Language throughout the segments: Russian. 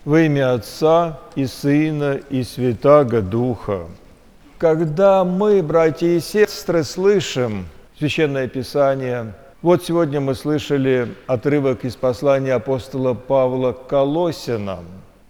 Во имя Отца и Сына и Святаго Духа. Когда мы, братья и сестры, слышим Священное Писание, вот сегодня мы слышали отрывок из послания апостола Павла к Колоссянам,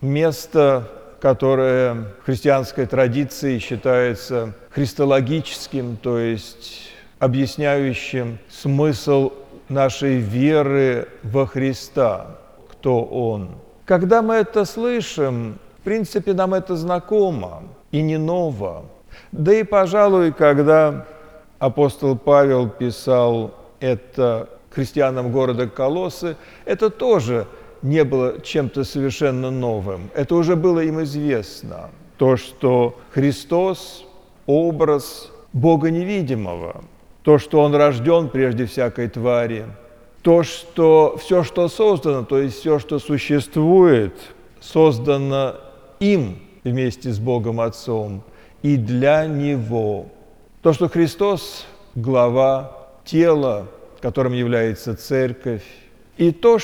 место, которое в христианской традиции считается христологическим, то есть объясняющим смысл нашей веры во Христа, кто Он. Когда мы это слышим, в принципе, нам это знакомо и не ново. Да и, пожалуй, когда апостол Павел писал это христианам города Колоссы, это тоже не было чем-то совершенно новым. Это уже было им известно. То, что Христос – образ Бога невидимого, то, что Он рожден прежде всякой твари, то, что все, что создано, то есть все, что существует, создано им вместе с Богом Отцом и для Него. То, что Христос – глава тела, которым является Церковь, и то,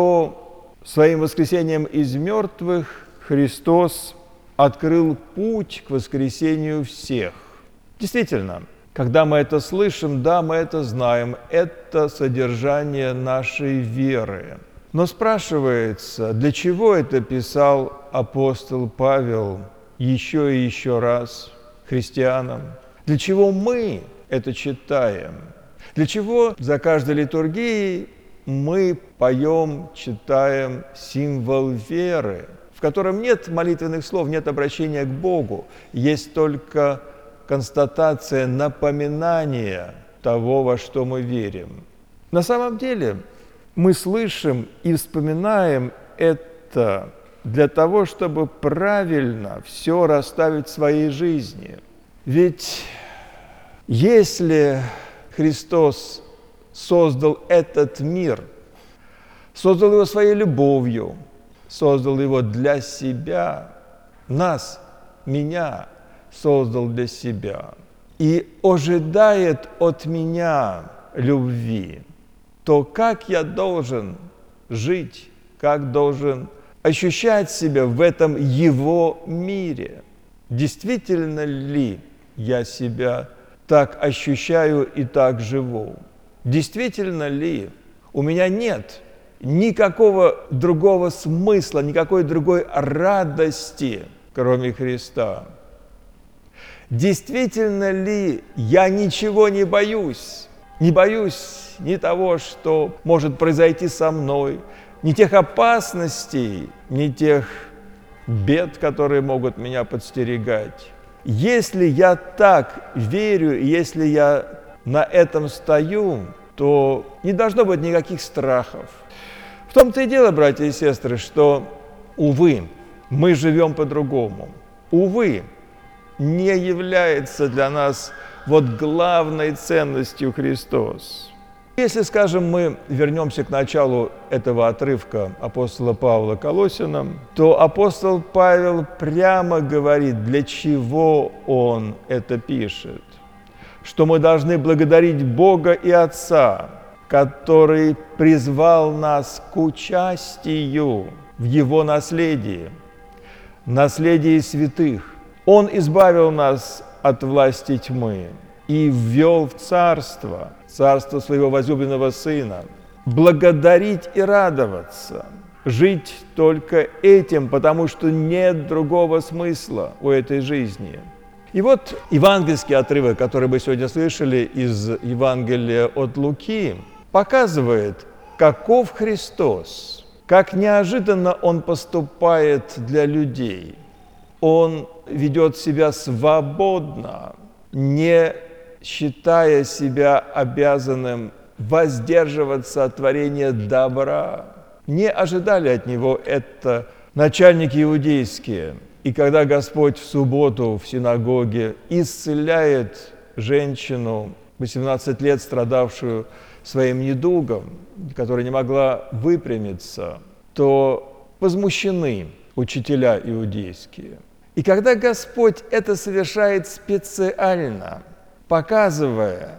что своим воскресением из мертвых Христос открыл путь к воскресению всех. Действительно, когда мы это слышим, да, мы это знаем, это содержание нашей веры. Но спрашивается, для чего это писал апостол Павел еще и еще раз христианам? Для чего мы это читаем? Для чего за каждой литургией мы поем, читаем символ веры, в котором нет молитвенных слов, нет обращения к Богу, есть только констатация, напоминание того, во что мы верим. На самом деле мы слышим и вспоминаем это для того, чтобы правильно все расставить в своей жизни. Ведь если Христос создал этот мир, создал его своей любовью, создал его для себя, нас, меня, создал для себя и ожидает от меня любви, то как я должен жить, как должен ощущать себя в этом Его мире? Действительно ли я себя так ощущаю и так живу? Действительно ли у меня нет никакого другого смысла, никакой другой радости, кроме Христа? Действительно ли я ничего не боюсь? Не боюсь ни того, что может произойти со мной, ни тех опасностей, ни тех бед, которые могут меня подстерегать. Если я так верю, если я на этом стою, то не должно быть никаких страхов. В том-то и дело, братья и сестры, что, увы, мы живем по-другому. Увы, не является для нас главной ценностью Христос. Если, скажем, мы вернемся к началу этого отрывка апостола Павла к Колоссянам, то апостол Павел прямо говорит, для чего он это пишет. Что мы должны благодарить Бога и Отца, который призвал нас к участию в Его наследии, наследии святых. Он избавил нас от власти тьмы и ввел в царство Своего возлюбленного Сына. Благодарить и радоваться, жить только этим, потому что нет другого смысла у этой жизни. И вот евангельский отрывок, который мы сегодня слышали из Евангелия от Луки, показывает, каков Христос, как неожиданно Он поступает для людей. Он ведет себя свободно, не считая себя обязанным воздерживаться от творения добра. Не ожидали от Него это начальники иудейские. И когда Господь в субботу в синагоге исцеляет женщину, 18 лет страдавшую своим недугом, которая не могла выпрямиться, то возмущены учителя иудейские. И когда Господь это совершает специально, показывая,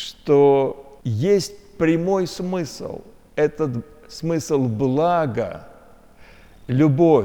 что есть прямой смысл, этот смысл блага, любовь,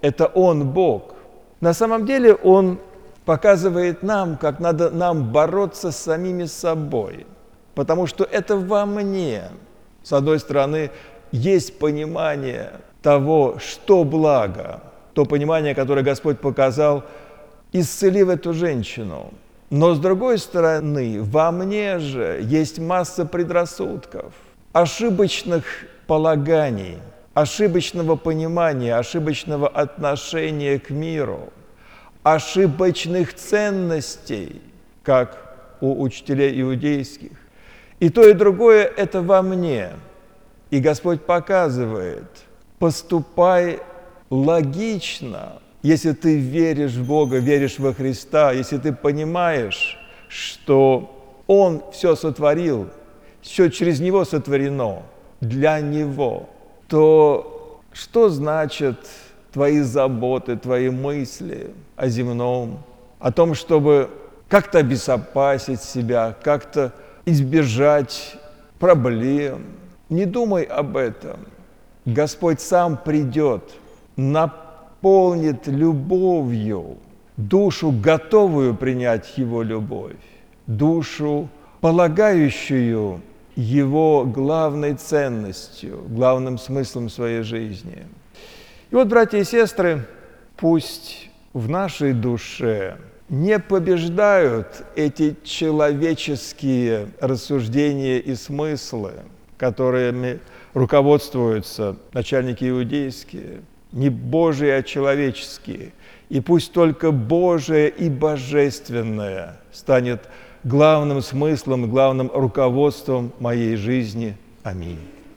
это Он Бог. На самом деле Он показывает нам, как надо нам бороться с самими собой, потому что это во мне. С одной стороны, есть понимание того, что благо, то понимание, которое Господь показал, исцелив эту женщину. Но с другой стороны, во мне же есть масса предрассудков, ошибочных полаганий, ошибочного понимания, ошибочного отношения к миру, ошибочных ценностей, как у учителей иудейских. И то, и другое – это во мне. И Господь показывает, поступай логично, если ты веришь в Бога, веришь во Христа, если ты понимаешь, что Он все сотворил, все через Него сотворено, для Него, то что значит твои заботы, твои мысли о земном, о том, чтобы как-то обезопасить себя, как-то избежать проблем? Не думай об этом. Господь сам придет, наполнит любовью душу, готовую принять Его любовь, душу, полагающую Его главной ценностью, главным смыслом своей жизни. И вот, братья и сестры, пусть в нашей душе не побеждают эти человеческие рассуждения и смыслы, которыми руководствуются начальники иудейские, не Божьи, а человеческие. И пусть только Божие и Божественное станет главным смыслом, главным руководством моей жизни. Аминь.